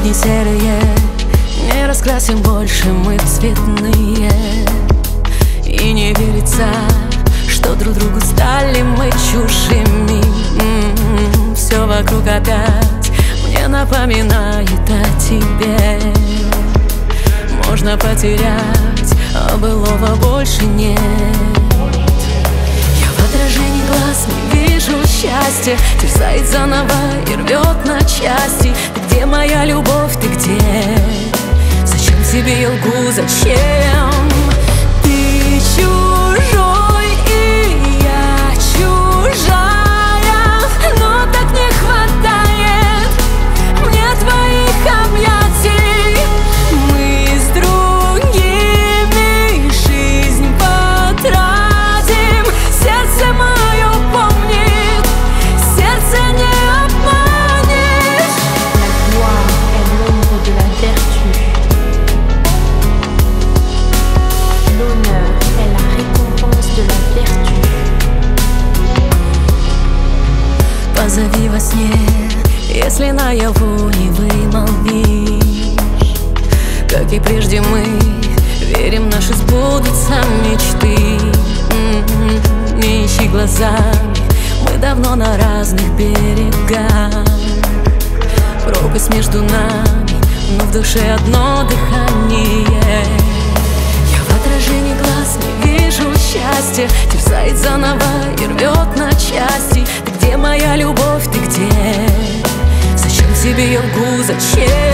не серые, не раскрасим больше мы в цветные. И не верится, что друг другу стали мы чужими. Все вокруг опять мне напоминает о тебе. Можно потерять, а былого больше нет. Я в отражении глаз не вижу счастья, терзает заново и рвет на части. Ты где, моя любовь, ты где? Зачем тебе я лгу, зачем? Ты чужой, и я чужая, но так не хватает мне твоих объятий. Мы с другими жизнь потратим. Сердце мое помнит, сердце не обманешь. La gloire est l'ombre de la vertu. L'honneur est la récompense de la vertu. Позови во сне, если наяву не вымолвишь. Как и прежде мы верим, наши сбудутся мечты. Не ищи глазами, мы давно на разных берегах. Пропасть между нами, но в душе одно дыхание. Я в отражении глаз не вижу счастья, терзает заново и рвет на части. Ты где, моя любовь, ты где? Зачем тебе я лгу, зачем?